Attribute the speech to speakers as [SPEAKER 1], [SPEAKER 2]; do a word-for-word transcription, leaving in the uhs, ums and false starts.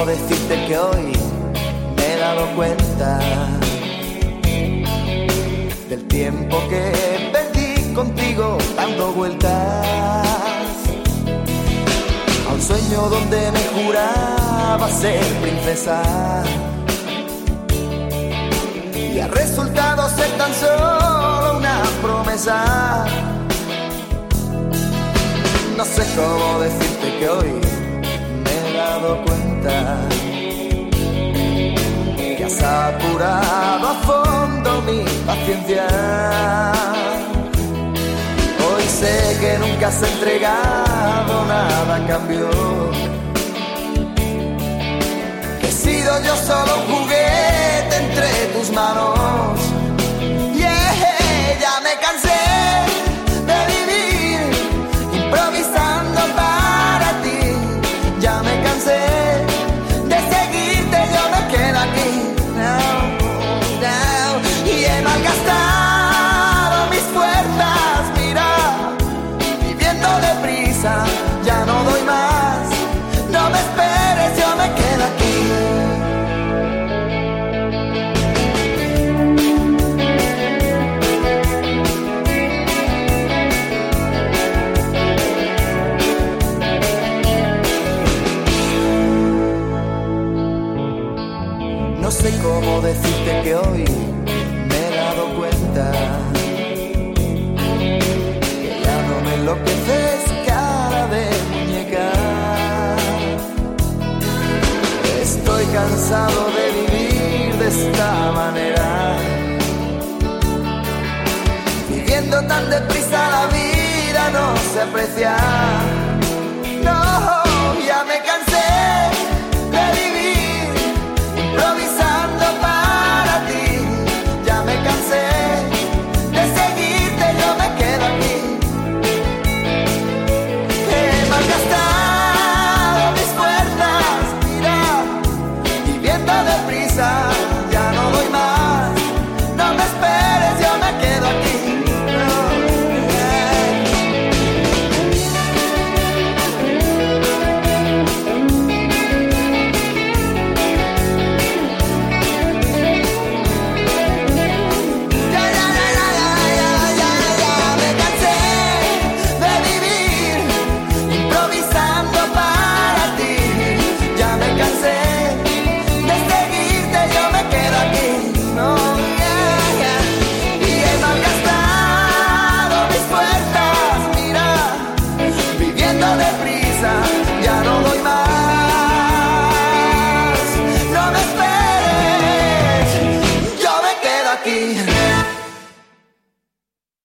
[SPEAKER 1] cómo decirte que hoy me he dado cuenta del tiempo que perdí contigo dando vueltas a un sueño donde me juraba ser princesa y ha resultado ser tan solo una promesa. No sé cómo decirte que hoy me he dado cuenta que has apurado a fondo mi paciencia. Hoy sé que nunca has entregado nada a cambio, que he sido yo solo un juguete entre tus manos. Yeah, ya me cansé de vivir improvisando para ti, ya me cansé de seguirte, yo me quedo aquí now, now. Y he malgastado mis fuerzas, mira, viviendo deprisa, ya no doy más, no me esperes, yo me quedo aquí. No sé cómo decirte que hoy me he dado cuenta que ya no me enloqueces cara de muñeca. Estoy cansado de vivir de esta manera, viviendo tan deprisa la vida no se aprecia. No, ya me cansé de vivir improvisando para ti, ya me cansé de seguirte, yo me quedo aquí. He malgastado mis fuerzas, mira, viviendo deprisa, ya no doy más, no me esperes, yo me quedo aquí. Aquí.